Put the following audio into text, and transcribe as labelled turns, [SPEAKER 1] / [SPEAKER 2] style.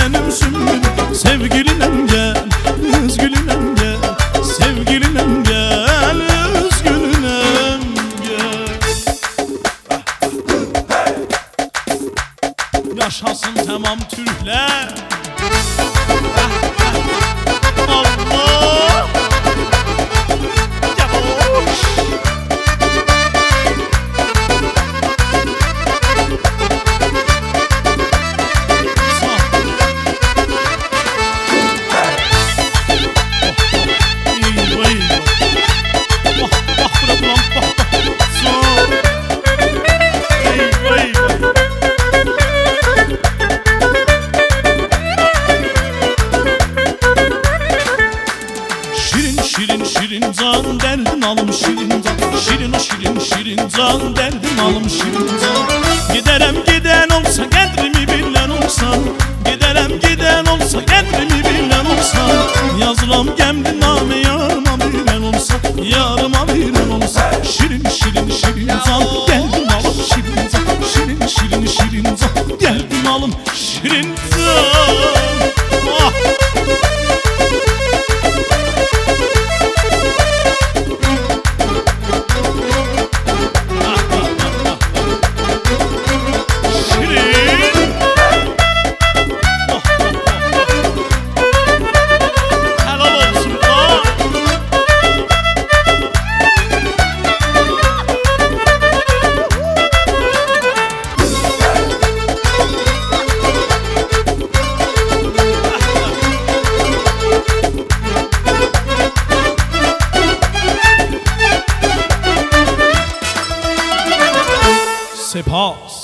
[SPEAKER 1] benim sümbül. Sevgilinem gel, üzgülünem gel. Sevgilinem gel, üzgülünem gel. Yaşasın tamam Türkler. Allah! Yavaş! Şirin şirin can derdin alım şirin can. Şirin o şirin şirin can derdin alım şirin can. Giderem giden olsa kadrimi bilen olsa. Giderem giden olsa kadrimi bilen olsa. Yazıram gemdi name yarıma bilen olsa. Yarıma bilen olsa. Şirin şirin şirin can derdin alım şirin can. Şirin şirin şirin can derdin alım şirin can. Ah! Sepas.